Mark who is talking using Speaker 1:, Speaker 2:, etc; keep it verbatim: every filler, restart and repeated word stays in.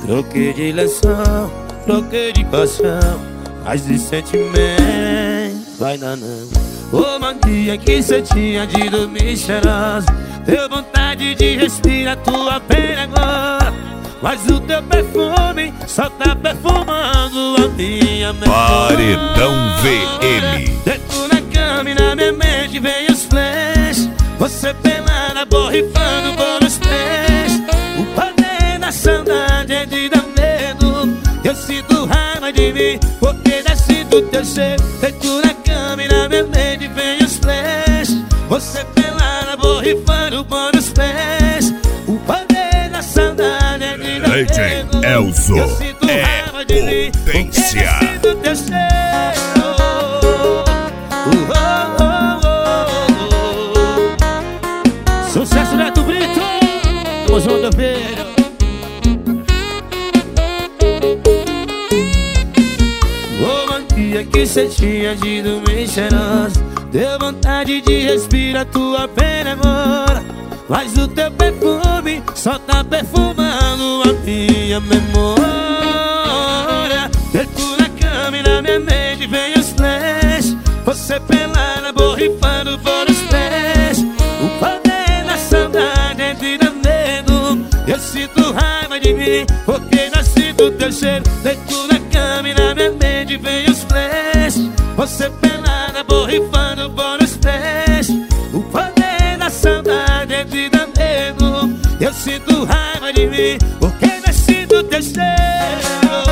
Speaker 1: Troquei de lençol, troquei de colchão, mas de sentimento vai dar não. Ô mania que cê tinha de dormir cheirosa, deu vontade de respirar tua pele agora, mas o teu perfume só tá perfumando a minha memória.
Speaker 2: Paredão V M.
Speaker 1: Deito na cama e na minha mente vem os flash, você pelada, borrifando por os pés. O poder da saudade é de dar medo. Eu sinto raiva de mim porque já sinto teu cheiro. Deito na cama e na minha mente vem os flash, você pelada, borrifando por os pés. O poder da saudade é de dar
Speaker 2: D J
Speaker 1: medo.
Speaker 2: Elzo
Speaker 1: Eu sinto raiva de mim porque já sinto teu cheiro. Uh, oh, oh, oh, oh. Sucesso Neto Brito, tamo junto, filho. Ô mania que cê tinha de dormir cheirosa, deu vontade de respirar tua pele agora, mas o teu perfume só tá perfumando a minha memória. Deito na cama e na minha mente vem os flash, você pelada, borrifando por os pés. O poder da saudade é de dar medo. Eu sinto raiva de mim porque já sinto teu cheiro. Deito na cama e na minha mente vem os flash, você pelada, borrifando por os pés. O poder da saudade é de dar medo. Eu sinto raiva de mim porque já sinto teu cheiro.